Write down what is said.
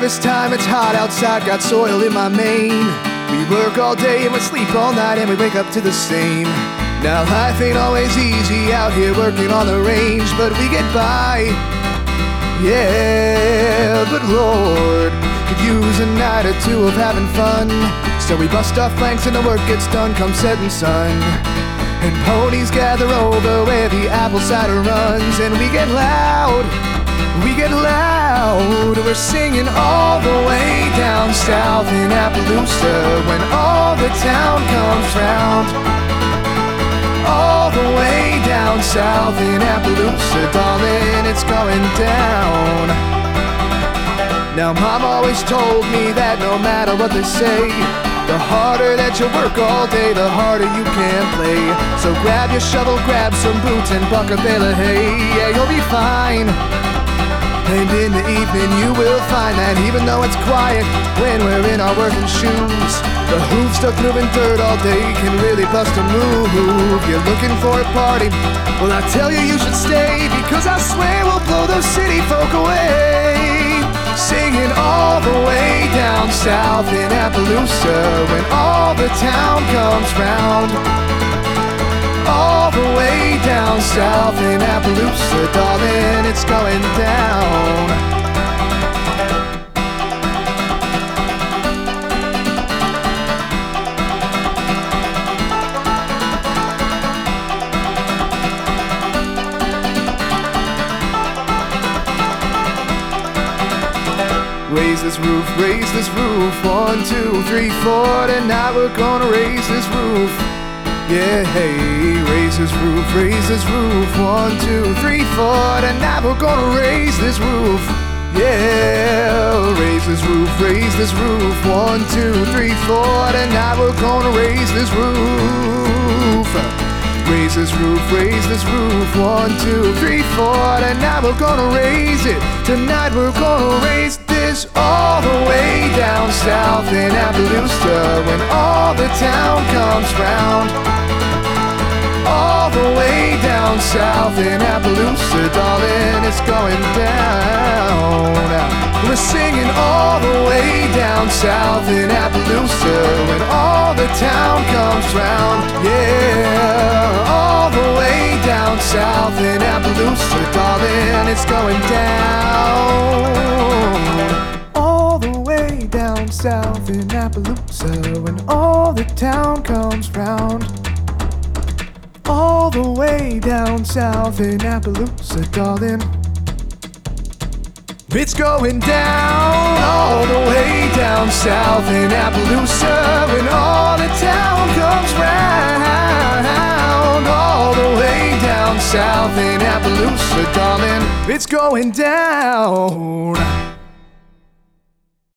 harvest time, it's hot outside, got soil in my mane. We work all day and we sleep all night and we wake up to the same. Now life ain't always easy out here working on the range, but we get by. Yeah, but Lord, could use a night or two of having fun. So we bust our flanks and the work gets done come setting sun. And ponies gather over where the apple cider runs. And we get loud, we're singing all the way down south in Appaloosa. When all the town comes round, all the way down south in Appaloosa, darling, it's going down. Now Mom always told me that no matter what they say, the harder that you work all day, the harder you can play. So grab your shovel, grab some boots, and buck a bale of hay. Yeah, you'll be fine. And in the evening you will find that even though it's quiet when we're in our working shoes, the hooves stuck moving dirt all day can really bust a move. You're looking for a party? Well, I tell you, you should stay, because I swear we'll blow those city folk away. Singing all the way down south in Appaloosa when all the town comes round. All the way down south in Appaloosa, darling, it's going down. Raise this roof, 1, 2, 3, 4. Tonight we're gonna raise this roof. Yeah, hey, raise this roof, 1, 2, 3, 4. Tonight we're gonna raise this roof. Yeah, raise this roof, 1, 2, 3, 4. Tonight we're gonna raise this roof. Raise this roof, 1, 2, 3, 4. Tonight we're gonna raise it. Tonight we're gonna raise this all the way down south in Appaloosa when all the town comes round. All the way down south in Appaloosa, darling, it's going down. We're singing all the way down south in Appaloosa when all the town comes round. Yeah, all the way down south in Appaloosa, darling, it's going down. All the way down south in Appaloosa when all the town comes round. All the way down south in Appaloosa, darling, it's going down. All the way down south in Appaloosa when all the town comes round. All the way down south in Appaloosa, darling, it's going down.